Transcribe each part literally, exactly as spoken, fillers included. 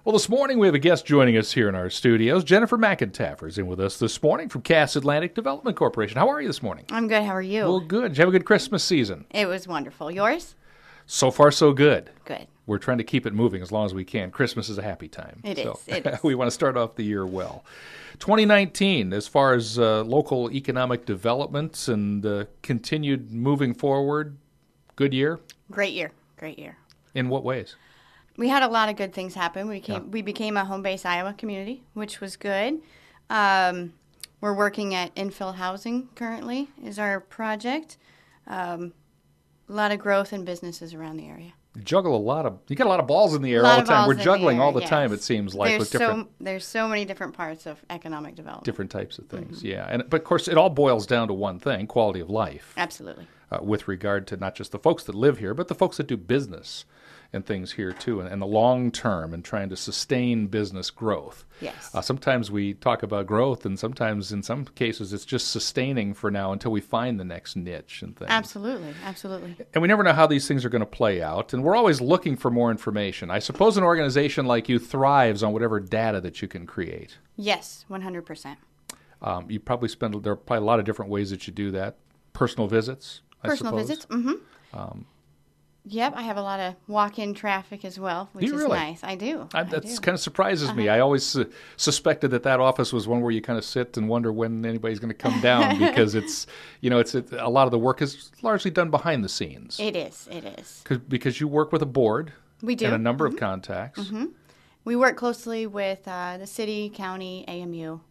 Well, this morning we have a guest joining us here in our studios. Jennifer McEntaffer is in with us this morning from Cass Atlantic Development Corporation. How are you this morning? I'm good. How are you? Well, good. Did you have a good Christmas season? It was wonderful. Yours? So far, so good. Good. We're trying to keep it moving as long as we can. Christmas is a happy time. It so is. It is. We want to start off the year well. twenty nineteen, as far as uh, local economic developments and uh, continued moving forward, good year? Great year. Great year. In what ways? We had a lot of good things happen. We became, Yeah. we became a home-based Iowa community, which was good. Um, we're working at infill housing currently is our project. Um, a lot of growth in businesses around the area. You juggle a lot of, you got a lot of balls in the air A lot all the of time. balls We're in the juggling air, all the yes. time, it seems like, There's with different so there's so many different parts of economic development. different types of things. Yeah, and but of course, it all boils down to one thing: quality of life. Absolutely. Uh, with regard to not just the folks that live here, but the folks that do business and things here too, and, and the long term and trying to sustain business growth. Yes. Uh, sometimes we talk about growth, and sometimes in some cases it's just sustaining for now until we find the next niche and things. Absolutely. Absolutely. And we never know how these things are going to play out, and we're always looking for more information. I suppose an organization like you thrives on whatever data that you can create. Yes, one hundred percent. Um, you probably spend, there are probably a lot of different ways that you do that. Personal visits, I Personal suppose. visits. Mm-hmm. Um, yep, I have a lot of walk-in traffic as well, which you is really? nice. I do. I, I that do. kind of surprises Uh-huh. me. I always uh, suspected that that office was one where you kind of sit and wonder when anybody's going to come down because it's, you know, it's it, a lot of the work is largely done behind the scenes. It is. It is. Because you work with a board. We do. And a number Mm-hmm. of contacts. Mm-hmm. We work closely with uh, the city, county, A M U.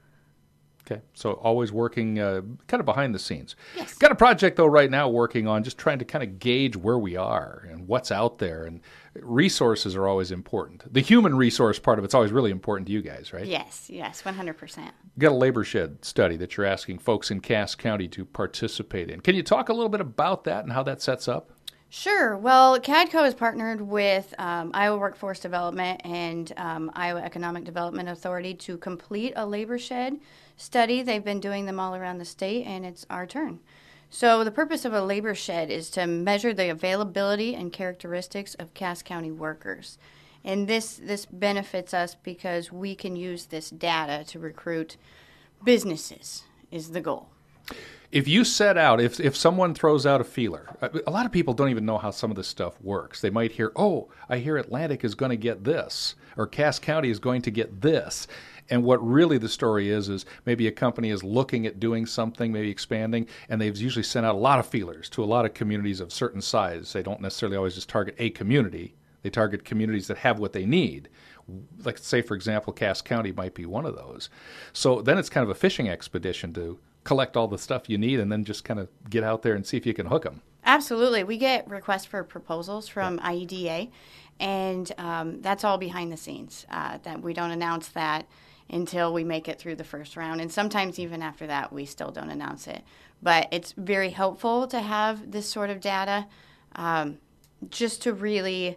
Okay, so always working uh, kind of behind the scenes. Yes. Got a project, though, right now working on just trying to kind of gauge where we are and what's out there. And resources are always important. The human resource part of it's always really important to you guys, right? Yes, yes, one hundred percent. You've got a labor shed study that you're asking folks in Cass County to participate in. Can you talk a little bit about that and how that sets up? Sure. Well, CADCO has partnered with um, Iowa Workforce Development and um, Iowa Economic Development Authority to complete a labor shed study. They've been doing them all around the state, and it's our turn. So the purpose of a labor shed is to measure the availability and characteristics of Cass County workers. And this, this benefits us because we can use this data to recruit businesses is the goal. If you set out, if if someone throws out a feeler, a lot of people don't even know how some of this stuff works. They might hear, oh, I hear Atlantic is going to get this, or Cass County is going to get this. And what really the story is, is maybe a company is looking at doing something, maybe expanding, and they've usually sent out a lot of feelers to a lot of communities of certain size. They don't necessarily always just target a community. They target communities that have what they need. Like, say, for example, Cass County might be one of those. So then it's kind of a fishing expedition to collect all the stuff you need and then just kind of get out there and see if you can hook them. Absolutely. We get requests for proposals from I E D A, and um, that's all behind the scenes. Uh, that we don't announce that until we make it through the first round, and sometimes even after that, we still don't announce it. But it's very helpful to have this sort of data um, just to really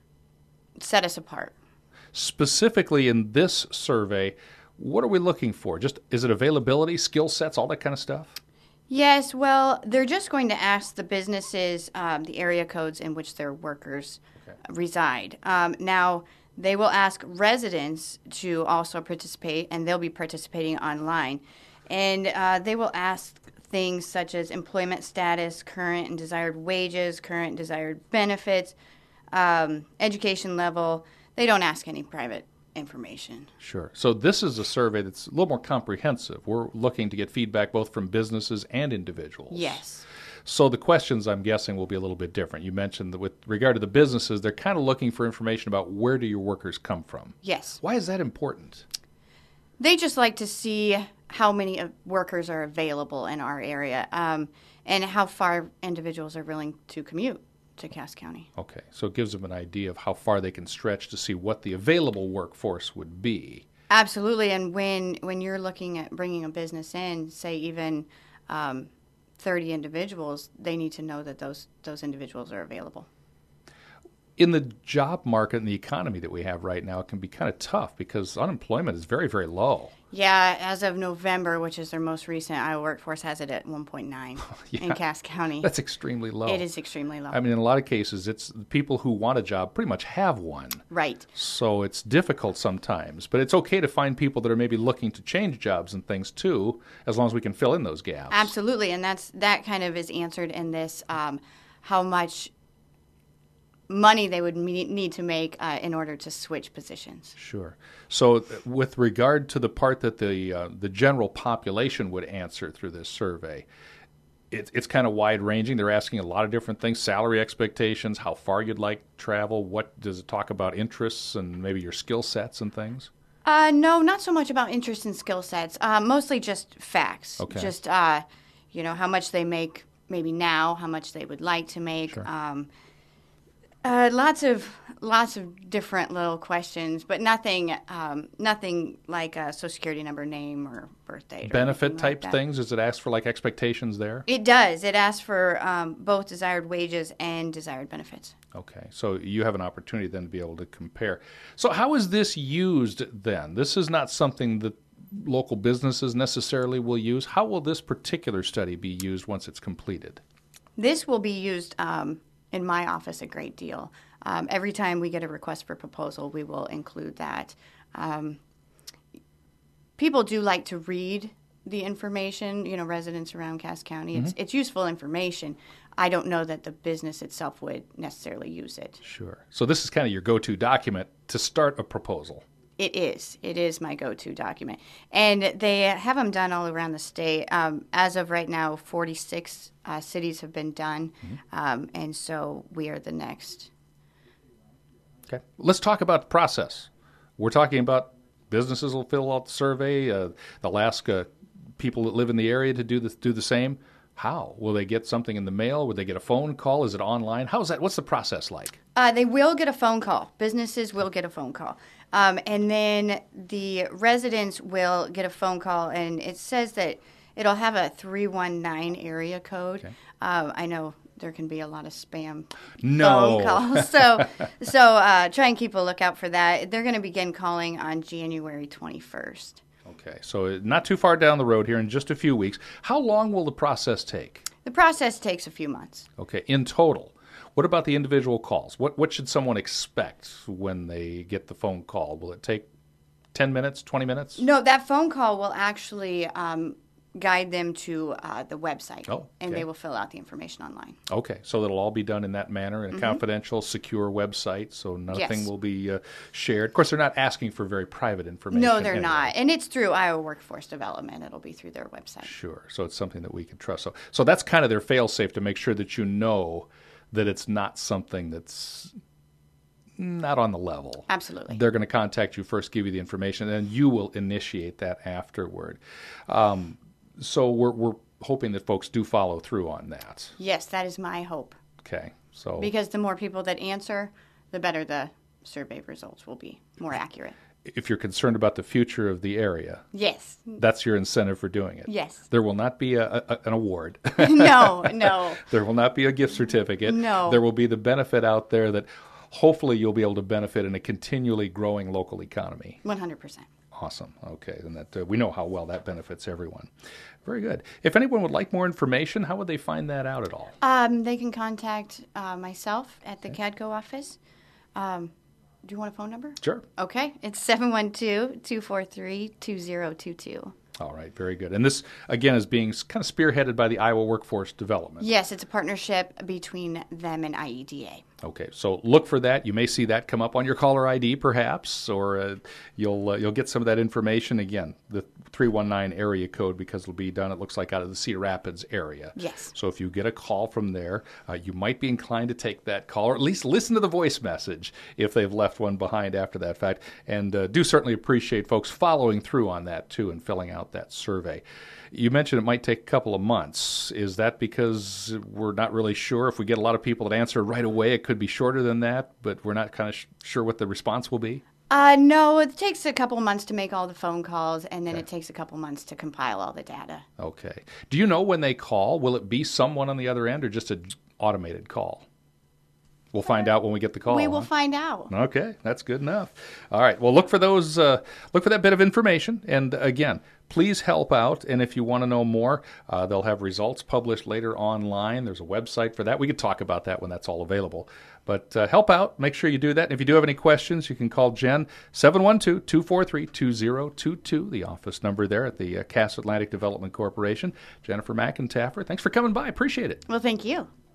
set us apart. Specifically in this survey, what are we looking for? Just, is it availability, skill sets, all that kind of stuff? Yes, well, they're just going to ask the businesses um, the area codes in which their workers okay. reside. Um, now, they will ask residents to also participate, and they'll be participating online. And uh, they will ask things such as employment status, current and desired wages, current and desired benefits, um, education level. They don't ask any private information. Sure. So this is a survey that's a little more comprehensive. We're looking to get feedback both from businesses and individuals. Yes. So the questions, I'm guessing, will be a little bit different. You mentioned that with regard to the businesses, they're kind of looking for information about where do your workers come from. Yes. Why is that important? They just like to see how many workers are available in our area um, and how far individuals are willing to commute to Cass County. Okay, so it gives them an idea of how far they can stretch to see what the available workforce would be. Absolutely, and when when you're looking at bringing a business in, say even um, thirty individuals, they need to know that those those individuals are available. In the job market and the economy that we have right now, it can be kind of tough because unemployment is very, very low. Yeah, as of November, which is their most recent, Iowa Workforce has it at one point nine Yeah. in Cass County. That's extremely low. It is extremely low. I mean, in a lot of cases, it's people who want a job pretty much have one. Right. So it's difficult sometimes. But it's okay to find people that are maybe looking to change jobs and things too, as long as we can fill in those gaps. Absolutely, and that's that kind of is answered in this, um, how much money they would me- need to make uh, in order to switch positions. Sure. So, with regard to the part that the uh, the general population would answer through this survey, it, it's kind of wide ranging. They're asking a lot of different things: salary expectations, how far you'd like to travel. What does it talk about? Interests and maybe your skill sets and things. Uh, no, not so much about interest and skill sets. Uh, mostly just facts. Okay. Just uh, you know, how much they make maybe now, how much they would like to make. Sure. Um, Uh, lots of lots of different little questions, but nothing um, nothing like a social security number, name, or birth date. Or Benefit anything type like that. things? Does it ask for like expectations there? It does. It asks for um, both desired wages and desired benefits. Okay, so you have an opportunity then to be able to compare. So how is this used then? This is not something that local businesses necessarily will use. How will this particular study be used once it's completed? This will be used um, in my office a great deal. Um, every time we get a request for proposal, we will include that. Um, people do like to read the information, you know, residents around Cass County. Mm-hmm. It's, it's useful information. I don't know that the business itself would necessarily use it. Sure. So this is kind of your go-to document to start a proposal. It is. It is my go-to document. And they have them done all around the state. Um, as of right now, forty-six uh, cities have been done. Mm-hmm. Um, and so we are the next. Okay. Let's talk about the process. We're talking about businesses will fill out the survey. Uh, they'll ask uh, people that live in the area to do the, do the same. How? Will they get something in the mail? Will they get a phone call? Is it online? How's that? What's the process like? Uh, they will get a phone call. Businesses will get a phone call. Um, and then the residents will get a phone call, and it says that it'll have a three one nine area code. Okay. Uh, I know there can be a lot of spam No. phone calls. So, so uh, try and keep a lookout for that. They're going to begin calling on January twenty-first. Okay, so not too far down the road here in just a few weeks. How long will the process take? The process takes a few months. Okay, in total. What about the individual calls? What what should someone expect when they get the phone call? Will it take ten minutes, twenty minutes? No, that phone call will actually um, guide them to uh, the website, Oh, and okay. they will fill out the information online. Okay, so it'll all be done in that manner, in a confidential, secure website, so nothing Yes. will be uh, shared. Of course, they're not asking for very private information. No, they're anyway. not. And it's through Iowa Workforce Development. It'll be through their website. Sure, so it's something that we can trust. So, so that's kind of their fail-safe to make sure that you know that it's not something that's not on the level. Absolutely. They're going to contact you first, give you the information, and then you will initiate that afterward. Um, so we're, we're hoping that folks do follow through on that. Yes, that is my hope. Okay, so Because the more people that answer, the better the survey results will be, more accurate. if you're concerned about the future of the area, Yes. that's your incentive for doing it. Yes. There will not be a, a, an award. No, no. There will not be a gift certificate. No. There will be the benefit out there that hopefully you'll be able to benefit in a continually growing local economy. one hundred percent. Awesome. Okay, and that uh, we know how well that benefits everyone. Very good. If anyone would like more information, how would they find that out at all? Um, they can contact uh, myself at the CADCO office. Um, do you want a phone number? Sure. Okay. It's seven one two, two four three, two zero two two. All right, very good. And this, again, is being kind of spearheaded by the Iowa Workforce Development. Yes, it's a partnership between them and I E D A. Okay, so look for that. You may see that come up on your caller I D, perhaps, or uh, you'll uh, you'll get some of that information. Again, the three one nine area code, because it'll be done, it looks like, out of the Cedar Rapids area. Yes. So if you get a call from there, uh, you might be inclined to take that call, or at least listen to the voice message if they've left one behind after that fact. And uh, do certainly appreciate folks following through on that, too, and filling out that survey. You mentioned it might take a couple of months. Is that because we're not really sure? If we get a lot of people that answer right away, it could be shorter than that, but we're not kind of sh- sure what the response will be? Uh, no, it takes a couple months to make all the phone calls, and then Okay. it takes a couple months to compile all the data. Okay. Do you know when they call, will it be someone on the other end or just an automated call? We'll find out when we get the call. We will huh? find out. Okay, that's good enough. All right. Well, look for those. Uh, look for that bit of information. And again, please help out. And if you want to know more, uh, they'll have results published later online. There's a website for that. We could talk about that when that's all available. But uh, help out. Make sure you do that. And if you do have any questions, you can call Jen, seven one two, two four three, two zero two two, the office number there at the uh, Cass Atlantic Development Corporation. Jennifer McEntaffer, thanks for coming by. Appreciate it. Well, thank you.